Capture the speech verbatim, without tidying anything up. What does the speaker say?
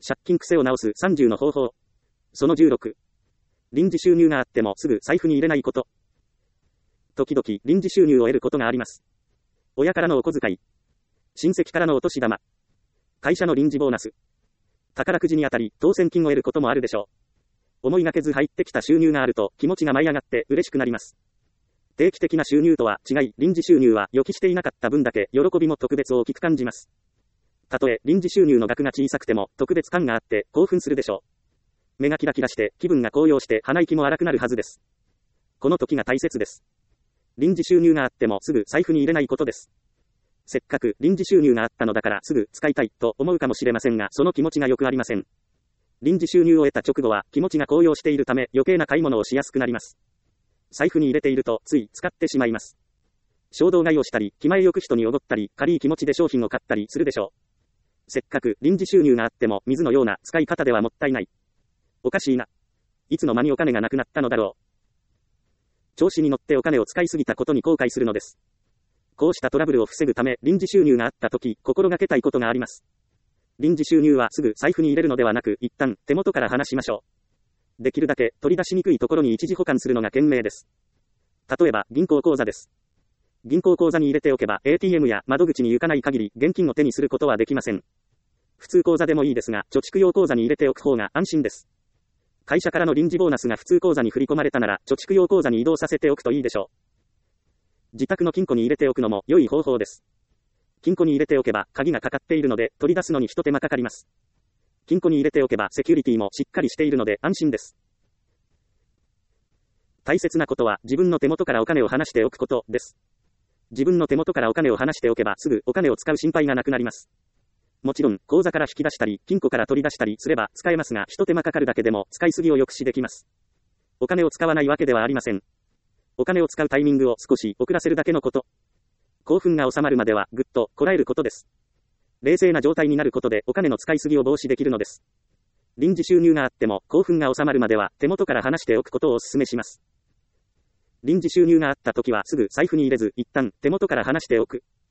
借金癖を直すさんじゅうの方法。そのじゅうろく。臨時収入があってもすぐ財布に入れないこと。時々臨時収入を得ることがあります。親からのお小遣い。親戚からのお年玉。会社の臨時ボーナス。宝くじに当たり当選金を得ることもあるでしょう。思いがけず入ってきた収入があると気持ちが舞い上がって嬉しくなります。定期的な収入とは違い、臨時収入は予期していなかった分だけ喜びも特別大きく感じます。たとえ臨時収入の額が小さくても特別感があって興奮するでしょう。目がキラキラして気分が高揚して鼻息も荒くなるはずです。この時が大切です。臨時収入があってもすぐ財布に入れないことです。せっかく臨時収入があったのだからすぐ使いたいと思うかもしれませんが、その気持ちがよくありません。臨時収入を得た直後は気持ちが高揚しているため余計な買い物をしやすくなります。財布に入れているとつい使ってしまいます。衝動買いをしたり、気前よく人におごったり、軽い気持ちで商品を買ったりするでしょう。せっかく臨時収入があっても水のような使い方ではもったいない。おかしいな。いつの間にお金がなくなったのだろう。調子に乗ってお金を使いすぎたことに後悔するのです。こうしたトラブルを防ぐため臨時収入があったとき心がけたいことがあります。臨時収入はすぐ財布に入れるのではなく一旦手元から離しましょう。できるだけ取り出しにくいところに一時保管するのが賢明です。例えば銀行口座です。銀行口座に入れておけば エーティーエム や窓口に行かない限り現金を手にすることはできません。普通口座でもいいですが貯蓄用口座に入れておく方が安心です。会社からの臨時ボーナスが普通口座に振り込まれたなら貯蓄用口座に移動させておくといいでしょう。自宅の金庫に入れておくのも良い方法です。金庫に入れておけば鍵がかかっているので取り出すのに一手間かかります。金庫に入れておけばセキュリティもしっかりしているので安心です。大切なことは自分の手元からお金を離しておくことです。自分の手元からお金を離しておけばすぐお金を使う心配がなくなります。もちろん口座から引き出したり金庫から取り出したりすれば使えますが、一手間かかるだけでも使いすぎを抑止できます。お金を使わないわけではありません。お金を使うタイミングを少し遅らせるだけのこと。興奮が収まるまではぐっとこらえることです。冷静な状態になることでお金の使いすぎを防止できるのです。臨時収入があっても興奮が収まるまでは手元から離しておくことをお勧めします。臨時収入があった時はすぐ財布に入れず一旦手元から離しておく。